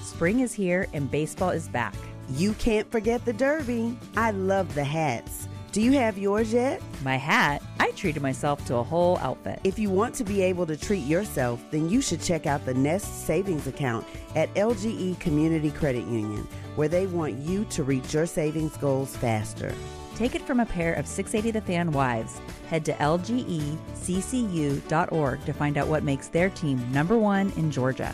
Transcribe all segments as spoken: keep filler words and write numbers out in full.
Spring is here and baseball is back. You can't forget the Derby. I love the hats. Do you have yours yet? My hat? I treated myself to a whole outfit. If you want to be able to treat yourself, then you should check out the Nest Savings Account at L G E Community Credit Union, where they want you to reach your savings goals faster. Take it from a pair of six eighty The Fan wives. Head to L G E C C U dot org to find out what makes their team number one in Georgia.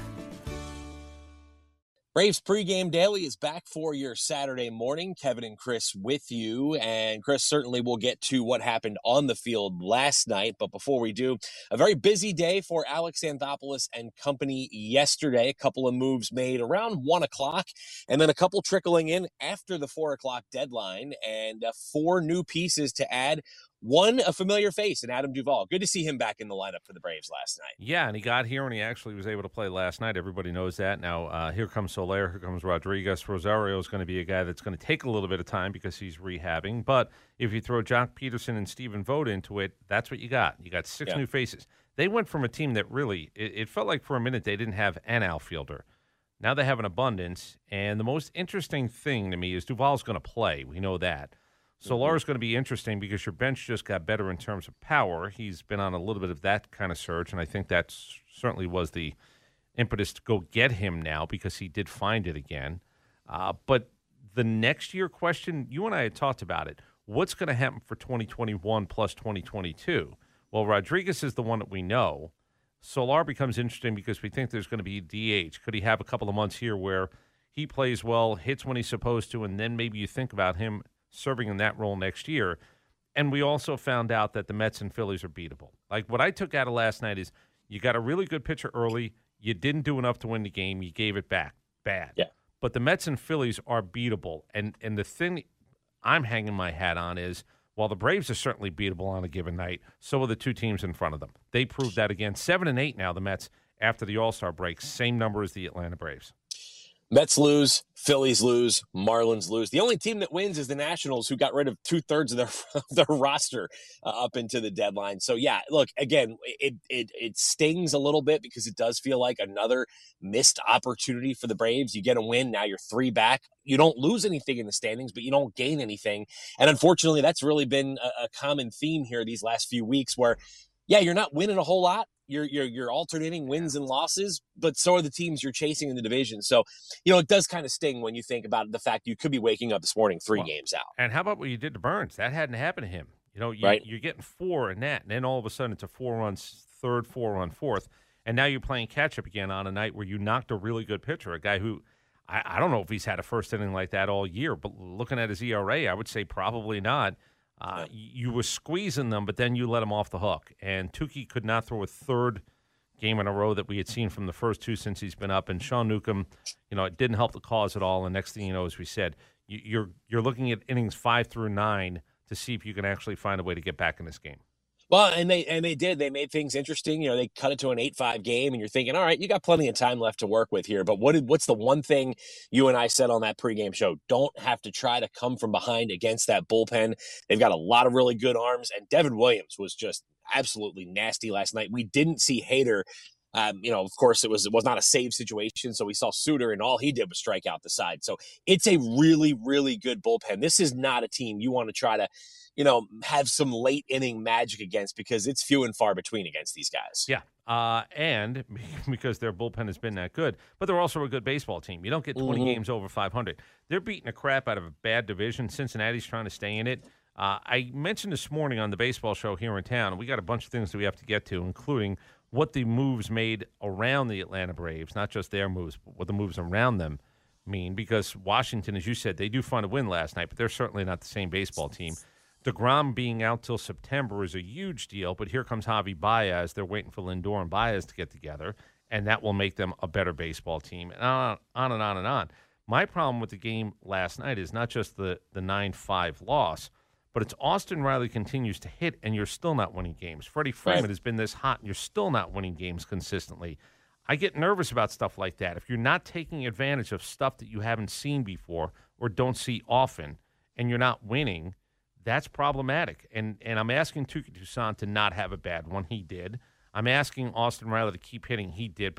Braves Pregame Daily is back for your Saturday morning. Kevin and Chris with you. And Chris, certainly we'll get to what happened on the field last night. But before we do, a very busy day for Alex Anthopoulos and company yesterday. A couple of moves made around one o'clock and then a couple trickling in after the four o'clock deadline, and uh, four new pieces to add. One, a familiar face in Adam Duvall. Good to see him back in the lineup for the Braves last night. Yeah, and he got here and he actually was able to play last night. Everybody knows that. Now, uh, here comes Soler, here comes Rodriguez. Rosario is going to be a guy that's going to take a little bit of time because he's rehabbing. But if you throw Jock Peterson and Stephen Vogt into it, that's what you got. You got six yeah. new faces. They went from a team that really, it, it felt like for a minute they didn't have an outfielder. Now they have an abundance. And the most interesting thing to me is Duvall's going to play. We know that. Solar's going to be interesting because your bench just got better in terms of power. He's been on a little bit of that kind of surge, and I think that certainly was the impetus to go get him now because he did find it again. Uh, but the next year question, you and I had talked about it. What's going to happen for twenty twenty-one plus twenty twenty-two? Well, Rodriguez is the one that we know. Solar becomes interesting because we think there's going to be D H. Could he have a couple of months here where he plays well, hits when he's supposed to, and then maybe you think about him serving in that role next year? And we also found out that the Mets and Phillies are beatable. Like, what I took out of last night is you got a really good pitcher early. You didn't do enough to win the game. You gave it back. Bad. Yeah. But the Mets and Phillies are beatable. And and the thing I'm hanging my hat on is, while the Braves are certainly beatable on a given night, so are the two teams in front of them. They proved that again. Seven and eight now, the Mets, after the All-Star break. Same number as the Atlanta Braves. Mets lose, Phillies lose, Marlins lose. The only team that wins is the Nationals, who got rid of two-thirds of their their roster uh, up into the deadline. So, yeah, look, again, it, it it stings a little bit because it does feel like another missed opportunity for the Braves. You get a win, now you're three back. You don't lose anything in the standings, but you don't gain anything. And unfortunately, that's really been a, a common theme here these last few weeks where, yeah, you're not winning a whole lot. You're, you're, you're alternating wins and losses, but so are the teams you're chasing in the division. So, you know, it does kind of sting when you think about the fact you could be waking up this morning three well, games out. And how about what you did to Burns? That hadn't happened to him. You know, you, right. you're getting four in that, and then all of a sudden it's a four-run third, four-run fourth, and now you're playing catch-up again on a night where you knocked a really good pitcher, a guy who I, I don't know if he's had a first inning like that all year, but looking at his E R A, I would say probably not. Uh, you were squeezing them, but then you let him off the hook. And Tukey could not throw a third game in a row that we had seen from the first two since he's been up. And Sean Newcomb, you know, it didn't help the cause at all. And next thing you know, as we said, you, you're you're looking at innings five through nine to see if you can actually find a way to get back in this game. Well, and they and they did. They made things interesting. You know, they cut it to an eight five game, and you're thinking, all right, you got plenty of time left to work with here. But what did, what's the one thing you and I said on that pregame show? Don't have to try to come from behind against that bullpen. They've got a lot of really good arms, and Devin Williams was just absolutely nasty last night. We didn't see Hader. Um, you know, of course, it was it was not a save situation, so we saw Suter, and all he did was strike out the side. So it's a really, really good bullpen. This is not a team you want to try to, you know, have some late inning magic against, because it's few and far between against these guys. Yeah, uh, and because their bullpen has been that good, but they're also a good baseball team. You don't get twenty mm-hmm. games over five hundred. They're beating the crap out of a bad division. Cincinnati's trying to stay in it. Uh, I mentioned this morning on the baseball show here in town, we got a bunch of things that we have to get to, including what the moves made around the Atlanta Braves, not just their moves, but what the moves around them mean, because Washington, as you said, they do find a win last night, but they're certainly not the same baseball team. DeGrom being out till September is a huge deal, but here comes Javi Baez. They're waiting for Lindor and Baez to get together, and that will make them a better baseball team, and on, on and on and on. My problem with the game last night is not just the, the nine five loss, but it's Austin Riley continues to hit, and you're still not winning games. Freddie Freeman right. has been this hot, and you're still not winning games consistently. I get nervous about stuff like that. If you're not taking advantage of stuff that you haven't seen before or don't see often, and you're not winning, that's problematic. And and I'm asking Touki Toussaint to not have a bad one. He did. I'm asking Austin Riley to keep hitting. He did. But I,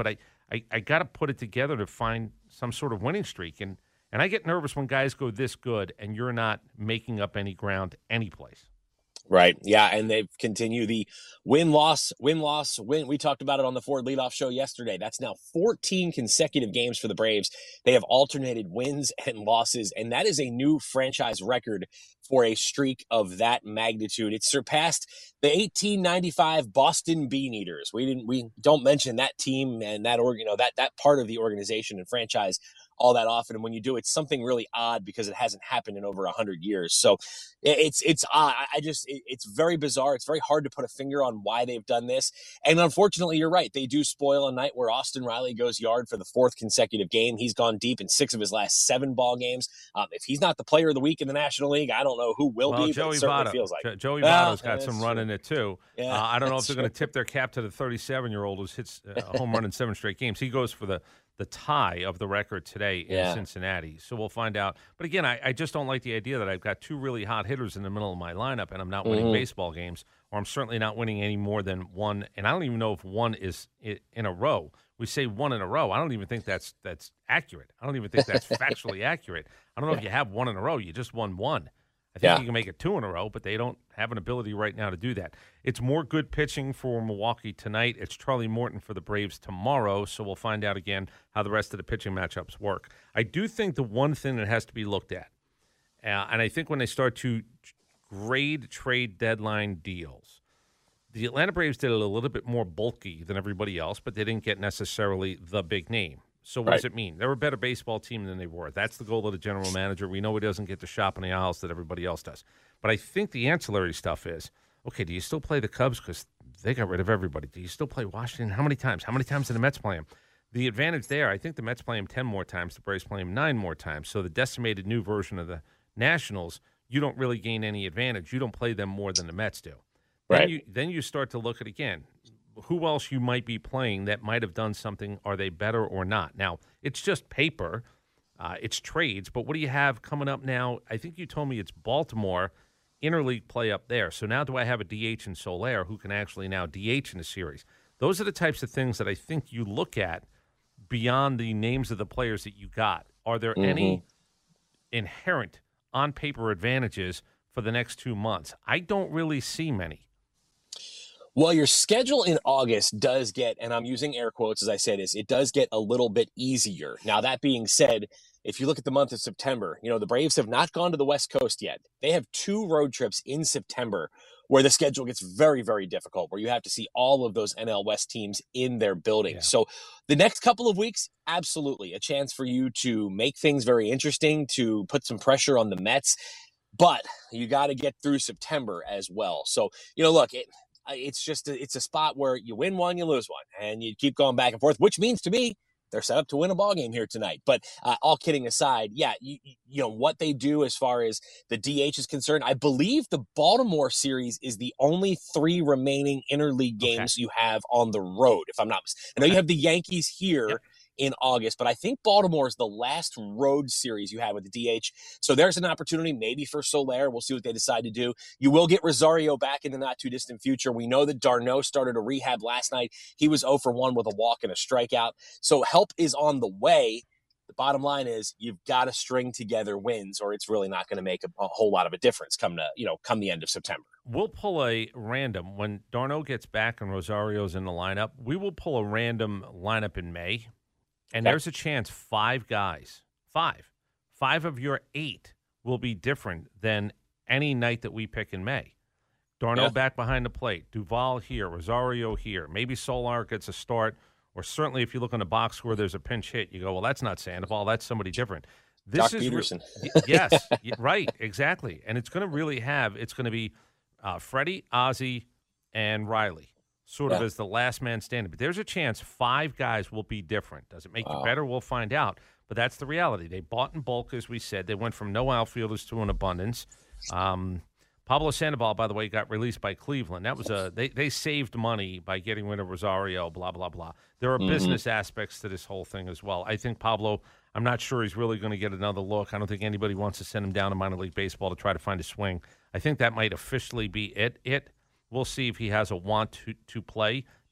I, I got to put it together to find some sort of winning streak. And, and I get nervous when guys go this good and you're not making up any ground anyplace. Right. Yeah. And they've continued the win, loss, win, loss, win. We talked about it on the Ford Leadoff Show yesterday. That's now fourteen consecutive games for the Braves. They have alternated wins and losses, and that is a new franchise record for a streak of that magnitude. It surpassed the eighteen ninety-five Boston Beaneaters. We didn't, we don't mention that team and that org, you know, that, that part of the organization and franchise all that often. And when you do, it's something really odd because it hasn't happened in over a hundred years. So it's, it's, uh, I just, it, it's very bizarre. It's very hard to put a finger on why they've done this. And unfortunately, you're right. They do spoil a night where Austin Riley goes yard for the fourth consecutive game. He's gone deep in six of his last seven ball games. Um, if he's not the player of the week in the National League, I don't know who will well, be, Joey but it certainly Votto. feels like jo- Joey well, Votto's got some true. run in it too. Yeah, uh, I don't know if they're going true. to tip their cap to the thirty-seven-year-old who hits a home run in seven straight games. He goes for the the tie of the record today in Yeah. Cincinnati. So we'll find out. But again, I, I just don't like the idea that I've got two really hot hitters in the middle of my lineup and I'm not winning Mhm. baseball games, or I'm certainly not winning any more than one. And I don't even know if one is i- in a row. We say one in a row. I don't even think that's that's accurate. I don't even think that's factually accurate. I don't know if you have one in a row. You just won one. I think Yeah. you can make it two in a row, but they don't have an ability right now to do that. It's more good pitching for Milwaukee tonight. It's Charlie Morton for the Braves tomorrow, so we'll find out again how the rest of the pitching matchups work. I do think the one thing that has to be looked at, uh, and I think when they start to grade trade deadline deals, the Atlanta Braves did it a little bit more bulky than everybody else, but they didn't get necessarily the big name. So what Right. does it mean? They're a better baseball team than they were. That's the goal of the general manager. We know he doesn't get to shop in the aisles that everybody else does. But I think the ancillary stuff is, okay, do you still play the Cubs because they got rid of everybody? Do you still play Washington? How many times? How many times did the Mets play them? The advantage there, I think the Mets play them ten more times. The Braves play them nine more times. So the decimated new version of the Nationals, you don't really gain any advantage. You don't play them more than the Mets do. Then Right. you, then you start to look at, again, who else you might be playing that might have done something. Are they better or not? Now, it's just paper. Uh, it's trades. But what do you have coming up now? I think you told me it's Baltimore, interleague play up there. So now do I have a D H in Solaire who can actually now D H in the series? Those are the types of things that I think you look at beyond the names of the players that you got. Are there Mhm. any inherent on-paper advantages for the next two months? I don't really see many. Well, your schedule in August does get, and I'm using air quotes as I say this, it does get a little bit easier. Now, that being said, if you look at the month of September, you know, the Braves have not gone to the West Coast yet. They have two road trips in September where the schedule gets very, very difficult, where you have to see all of those N L West teams in their buildings. Yeah. So the next couple of weeks, absolutely a chance for you to make things very interesting, to put some pressure on the Mets. But you got to get through September as well. So, you know, look, it, it's just a, it's a spot where you win one, you lose one, and you keep going back and forth, which means to me they're set up to win a ball game here tonight. But uh, all kidding aside, yeah, you, you know what they do as far as the D H is concerned. I believe the Baltimore series is the only three remaining interleague games Okay. you have on the road. If I'm not mistaken, I know you have the Yankees here. Yep. In August, but I think Baltimore is the last road series you have with the D H. So there's an opportunity maybe for Solaire. We'll see what they decide to do. You will get Rosario back in the not too distant future. We know that d'Arnaud started a rehab last night. He was zero for one with a walk and a strikeout. So help is on the way. The bottom line is you've got to string together wins or it's really not going to make a, a whole lot of a difference come to, you know, come the end of September. We'll pull a random when d'Arnaud gets back and Rosario's in the lineup. We will pull a random lineup in May. And Okay. there's a chance five guys, five, five of your eight will be different than any night that we pick in May. d'Arnaud Yeah. back behind the plate, Duvall here, Rosario here. Maybe Solar gets a start, or certainly if you look on the box score, there's a pinch hit. You go, well, that's not Sandoval, that's somebody different. This Doc is Peterson. Re- y- yes, y- right, exactly. And it's going to really have, it's going to be uh, Freddie, Ozzie, and Riley. Sort of Yeah. as the last man standing. But there's a chance five guys will be different. Does it make Wow. you better? We'll find out. But that's the reality. They bought in bulk, as we said. They went from no outfielders to an abundance. Um, Pablo Sandoval, by the way, got released by Cleveland. That was a they, they saved money by getting rid of Rosario, blah, blah, blah. There are Mhm. business aspects to this whole thing as well. I think Pablo, I'm not sure he's really going to get another look. I don't think anybody wants to send him down to minor league baseball to try to find a swing. I think that might officially be it. It. We'll see if he has a want to, to play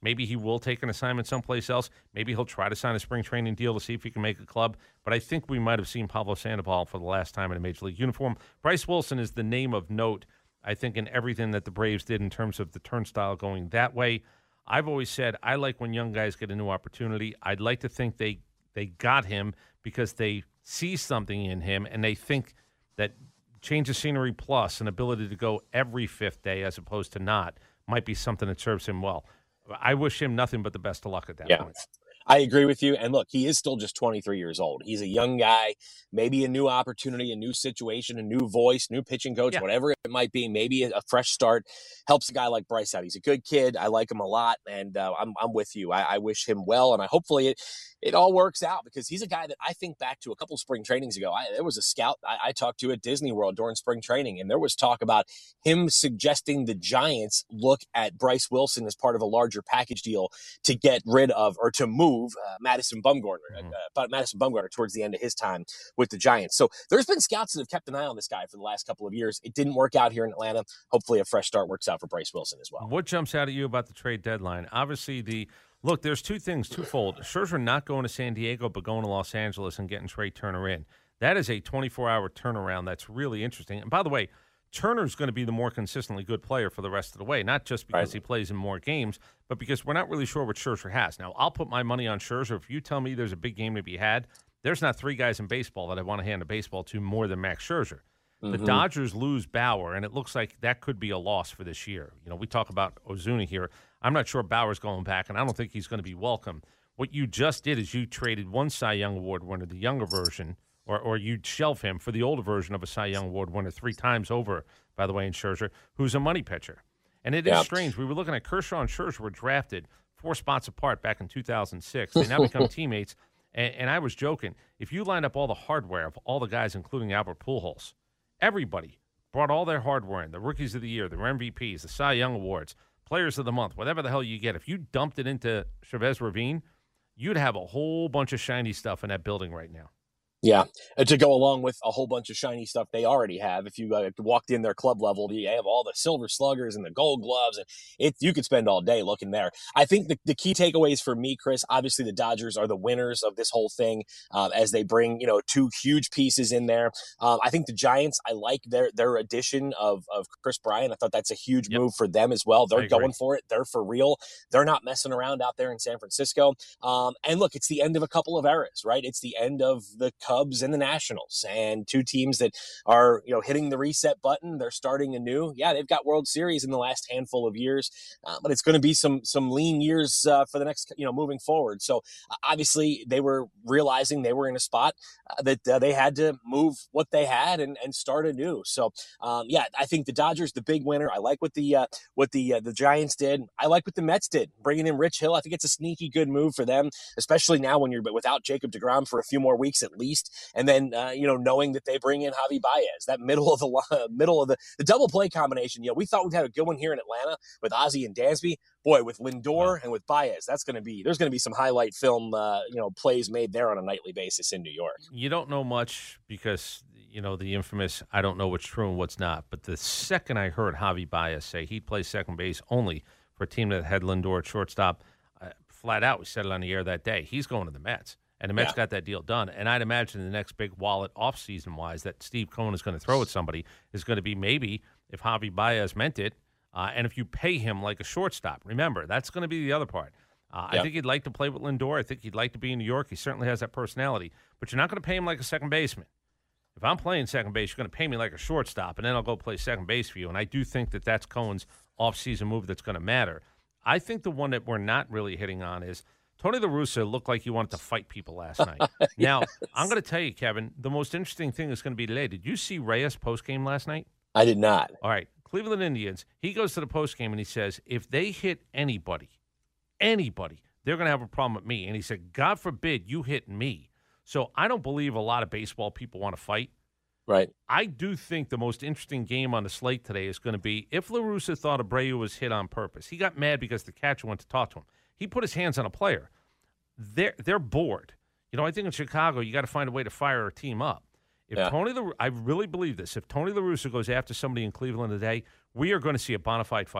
Maybe he will take an assignment someplace else. Maybe he'll try to sign a spring training deal to see if he can make a club. But I think we might have seen Pablo Sandoval for the last time in a Major League uniform. Bryce Wilson is the name of note, I think, in everything that the Braves did in terms of the turnstile going that way. I've always said I like when young guys get a new opportunity. I'd like to think they they got him because they see something in him and they think that change of scenery plus an ability to go every fifth day as opposed to not might be something that serves him well. I wish him nothing but the best of luck at that yeah. point. I agree with you. And look, he is still just twenty-three years old. He's a young guy, maybe a new opportunity, a new situation, a new voice, new pitching coach, yeah. whatever it might be. Maybe a fresh start helps a guy like Bryce out. He's a good kid. I like him a lot. And uh, I'm, I'm with you. I, I wish him well. And I hopefully it, it all works out because he's a guy that I think back to a couple of spring trainings ago. I, there was a scout I, I talked to at Disney World during spring training, and there was talk about him suggesting the Giants look at Bryce Wilson as part of a larger package deal to get rid of or to move uh, Madison Bumgarner, mm-hmm. uh, Madison Bumgarner towards the end of his time with the Giants. So there's been scouts that have kept an eye on this guy for the last couple of years. It didn't work out here in Atlanta. Hopefully a fresh start works out for Bryce Wilson as well. What jumps out at you about the trade deadline? Obviously, the look, there's two things, twofold. Scherzer not going to San Diego, but going to Los Angeles and getting Trey Turner in. That is a twenty-four hour turnaround. That's really interesting. And by the way, Turner's going to be the more consistently good player for the rest of the way, not just because right. he plays in more games, but because we're not really sure what Scherzer has. Now, I'll put my money on Scherzer. If you tell me there's a big game to be had, there's not three guys in baseball that I want to hand a baseball to more than Max Scherzer. Mm-hmm. The Dodgers lose Bauer, and it looks like that could be a loss for this year. You know, we talk about Ozuna here. I'm not sure Bauer's going back, and I don't think he's going to be welcome. What you just did is you traded one Cy Young Award winner, the younger version, or or you'd shelf him for the older version of a Cy Young Award winner three times over, by the way, in Scherzer, who's a money pitcher. And it is yep. strange. We were looking at Kershaw and Scherzer were drafted four spots apart back in two thousand six. They now become teammates. And, and I was joking. If you line up all the hardware of all the guys, including Albert Pujols, everybody brought all their hardware in, the Rookies of the Year, their M V Ps, the Cy Young Awards, Players of the Month, whatever the hell you get. If you dumped it into Chavez Ravine, you'd have a whole bunch of shiny stuff in that building right now. Yeah, and to go along with a whole bunch of shiny stuff they already have. If you uh, walked in their club level, you have all the silver sluggers and the gold gloves, and it you could spend all day looking there. I think the, the key takeaways for me, Chris, obviously the Dodgers are the winners of this whole thing uh, as they bring you know two huge pieces in there. Um, I think the Giants, I like their their addition of of Chris Bryant. I thought that's a huge yep. move for them as well. They're going for it. They're for real. They're not messing around out there in San Francisco. Um, and look, it's the end of a couple of eras, right? It's the end of the Cubs and the Nationals, and two teams that are, you know, hitting the reset button. They're starting anew. Yeah, they've got World Series in the last handful of years, uh, but it's going to be some some lean years uh, for the next, you know, moving forward. So uh, obviously they were realizing they were in a spot uh, that uh, they had to move what they had and, and start anew. So um, yeah, I think the Dodgers, the big winner. I like what the uh, what the uh, the Giants did. I like what the Mets did, bringing in Rich Hill. I think it's a sneaky good move for them, especially now when you're without Jacob deGrom for a few more weeks at least. And then, uh, you know, knowing that they bring in Javi Baez, that middle of the uh, middle of the, the double play combination. You know, we thought we'd had a good one here in Atlanta with Ozzie and Dansby. Boy, with Lindor and with Baez, that's going to be there's going to be some highlight film, uh, you know, plays made there on a nightly basis in New York. You don't know much because, you know, the infamous I don't know what's true and what's not. But the second I heard Javi Baez say he'd play second base only for a team that had Lindor at shortstop, uh, flat out, we said it on the air that day, he's going to the Mets. And the Mets yeah. got that deal done. And I'd imagine the next big wallet offseason-wise that Steve Cohen is going to throw at somebody is going to be maybe if Javi Baez meant it, uh, and if you pay him like a shortstop. Remember, that's going to be the other part. Uh, yeah. I think he'd like to play with Lindor. I think he'd like to be in New York. He certainly has that personality. But you're not going to pay him like a second baseman. If I'm playing second base, you're going to pay me like a shortstop, and then I'll go play second base for you. And I do think that that's Cohen's offseason move that's going to matter. I think the one that we're not really hitting on is Tony La Russa looked like he wanted to fight people last night. yes. Now, I'm going to tell you, Kevin, the most interesting thing is going to be today. Did you see Reyes postgame last night? I did not. All right. Cleveland Indians, he goes to the postgame and he says, if they hit anybody, anybody, they're going to have a problem with me. And he said, God forbid you hit me. So I don't believe a lot of baseball people want to fight. Right. I do think the most interesting game on the slate today is going to be if La Russa thought Abreu was hit on purpose. He got mad because the catcher went to talk to him. He put his hands on a player. They're they're bored. You know, I think in Chicago you got to find a way to fire a team up. If yeah. Tony, La, I really believe this. If Tony La Russa goes after somebody in Cleveland today, we are going to see a bona fide fight.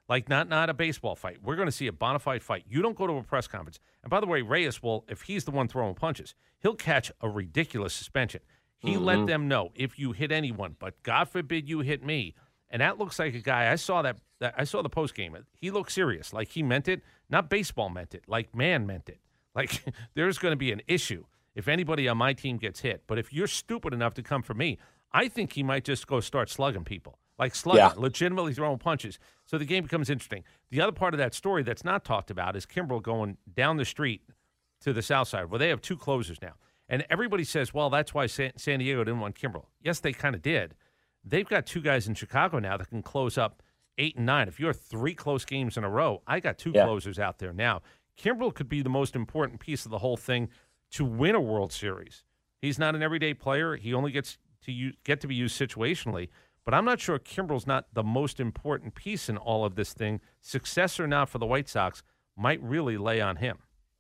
Like, not not a baseball fight. We're going to see a bona fide fight. You don't go to a press conference. And by the way, Reyes will, if he's the one throwing punches, he'll catch a ridiculous suspension. He mm-hmm. let them know, if you hit anyone, but God forbid you hit me. And that looks like a guy, I saw that, that I saw the post game. He looked serious, like he meant it. Not baseball meant it, like man meant it. Like, there's going to be an issue if anybody on my team gets hit. But if you're stupid enough to come for me, I think he might just go start slugging people. Like slugging, yeah. legitimately throwing punches. So the game becomes interesting. The other part of that story that's not talked about is Kimbrel going down the street to the south side, where they have two closers now. And everybody says, well, that's why San, San Diego didn't want Kimbrel. Yes, they kind of did. They've got two guys in Chicago now that can close up eight and nine. If you're three close games in a row, I got two yeah. closers out there now. Kimbrel could be the most important piece of the whole thing to win a World Series. He's not an everyday player. He only gets to use, get to be used situationally. But I'm not sure Kimbrel's not the most important piece in all of this thing. Success or not for the White Sox might really lay on him.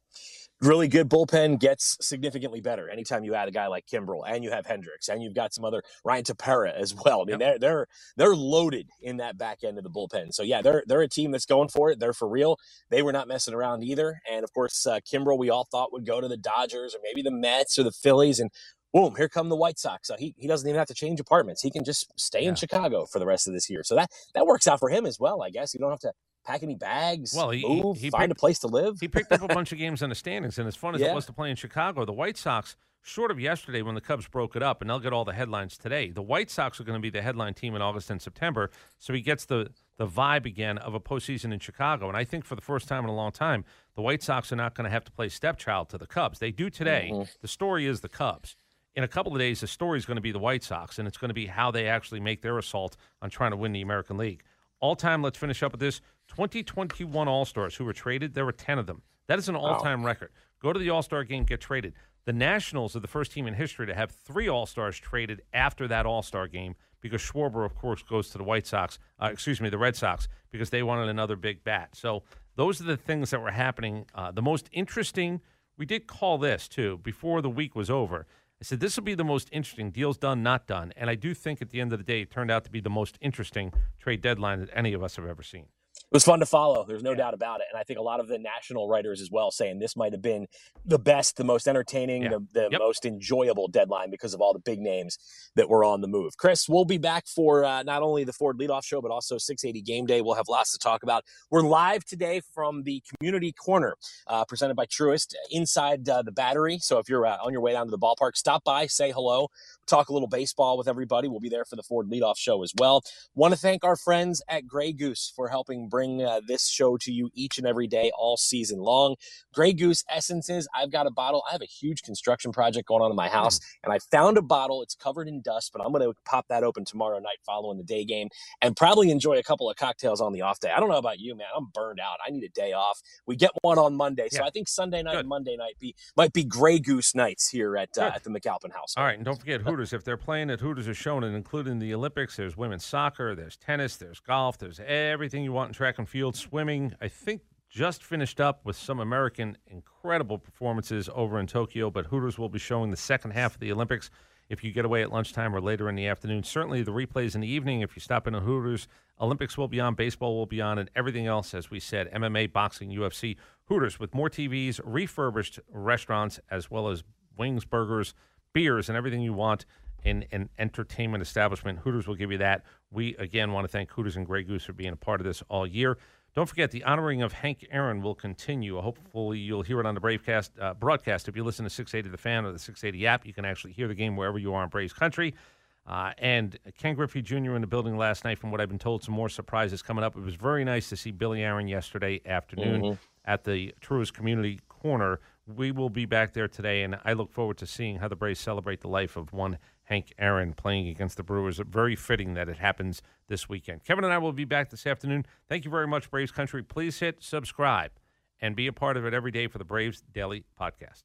Really good bullpen gets significantly better anytime you add a guy like Kimbrel, and you have Hendricks, and you've got some other Ryan Tepera as well. I mean, yep. they're they're they're loaded in that back end of the bullpen. So yeah, they're they're a team that's going for it. They're for real. They were not messing around either. And of course, uh, Kimbrel, we all thought would go to the Dodgers or maybe the Mets or the Phillies, and boom, here come the White Sox. So he he doesn't even have to change apartments. He can just stay yeah. in Chicago for the rest of this year. So that that works out for him as well, I guess. You don't have to pack any bags, well, he, move, he, he find picked, a place to live. He picked up a bunch of games in the standings, and as fun as yeah. it was to play in Chicago, the White Sox, short of yesterday when the Cubs broke it up, and they'll get all the headlines today, the White Sox are going to be the headline team in August and September, so he gets the, the vibe again of a postseason in Chicago. And I think for the first time in a long time, the White Sox are not going to have to play stepchild to the Cubs. They do today. Mm-hmm. The story is the Cubs. In a couple of days, the story is going to be the White Sox, and it's going to be how they actually make their assault on trying to win the American League. All-time, let's finish up with this, twenty twenty-one All-Stars who were traded. There were ten of them. That is an all-time wow. record. Go to the All-Star game, get traded. The Nationals are the first team in history to have three All-Stars traded after that All-Star game because Schwarber, of course, goes to the White Sox, uh, excuse me, the Red Sox, because they wanted another big bat. So those are the things that were happening. Uh, the most interesting, we did call this, too, before the week was over. I said, this will be the most interesting. Deals done, not done. And I do think at the end of the day, it turned out to be the most interesting trade deadline that any of us have ever seen. It was fun to follow. There's no yeah. doubt about it. And I think a lot of the national writers as well saying this might have been the best, the most entertaining, yeah. the, the yep. most enjoyable deadline because of all the big names that were on the move. Chris, we'll be back for uh, not only the Ford Leadoff Show, but also six eighty Game Day. We'll have lots to talk about. We're live today from the Community Corner uh, presented by Truist inside uh, the Battery. So if you're uh, on your way down to the ballpark, stop by, say hello, talk a little baseball with everybody. We'll be there for the Ford Leadoff Show as well. Want to thank our friends at Grey Goose for helping bring uh, this show to you each and every day all season long. Grey Goose Essences. I've got a bottle. I have a huge construction project going on in my house, mm. and I found a bottle. It's covered in dust, but I'm going to pop that open tomorrow night following the day game and probably enjoy a couple of cocktails on the off day. I don't know about you, man. I'm burned out. I need a day off. We get one on Monday, so yeah. I think Sunday night Good. and Monday night be might be Grey Goose nights here at uh, at the McAlpin House. All right, and don't forget Hooters. If they're playing at Hooters or showing it, including the Olympics, there's women's soccer, there's tennis, there's golf, there's everything you want in track and field. Swimming, I think, just finished up with some American incredible performances over in Tokyo, but Hooters will be showing the second half of the Olympics if you get away at lunchtime or later in the afternoon. Certainly the replays in the evening if you stop in at Hooters. Olympics will be on, baseball will be on, and everything else, as we said, M M A, boxing, U F C. Hooters with more T Vs, refurbished restaurants, as well as wings, burgers, beers, and everything you want in an entertainment establishment. Hooters will give you that. We, again, want to thank Hooters and Grey Goose for being a part of this all year. Don't forget, the honoring of Hank Aaron will continue. Hopefully, you'll hear it on the Bravecast uh, broadcast. If you listen to six eighty The Fan or the six eighty app, you can actually hear the game wherever you are in Braves country. Uh, and Ken Griffey Junior in the building last night, from what I've been told, some more surprises coming up. It was very nice to see Billy Aaron yesterday afternoon mm-hmm. at the Truist Community Corner. We will be back there today, and I look forward to seeing how the Braves celebrate the life of one Hank Aaron playing against the Brewers. Very fitting that it happens this weekend. Kevin and I will be back this afternoon. Thank you very much, Braves Country. Please hit subscribe and be a part of it every day for the Braves Daily Podcast.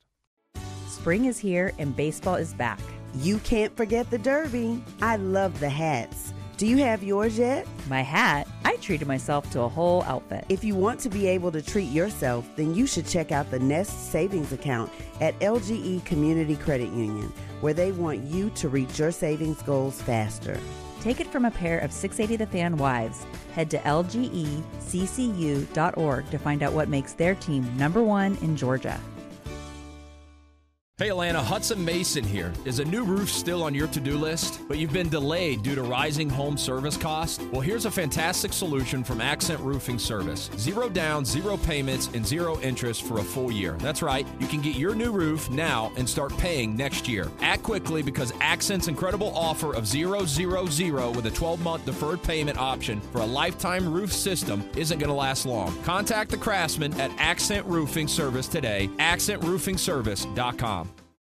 Spring is here and baseball is back. You can't forget the Derby. I love the hats. Do you have yours yet? My hat? I treated myself to a whole outfit. If you want to be able to treat yourself, then you should check out the Nest Savings Account at L G E Community Credit Union, where they want you to reach your savings goals faster. Take it from a pair of six eighty The Fan wives. Head to L G E C C U dot org to find out what makes their team number one in Georgia. Hey Atlanta, Hudson Mason here. Is a new roof still on your to-do list, but you've been delayed due to rising home service costs? Well, here's a fantastic solution from Accent Roofing Service. Zero down, zero payments, and zero interest for a full year. That's right. You can get your new roof now and start paying next year. Act quickly because Accent's incredible offer of zero, zero, zero with a twelve-month deferred payment option for a lifetime roof system isn't going to last long. Contact the craftsman at Accent Roofing Service today, accent roofing service dot com.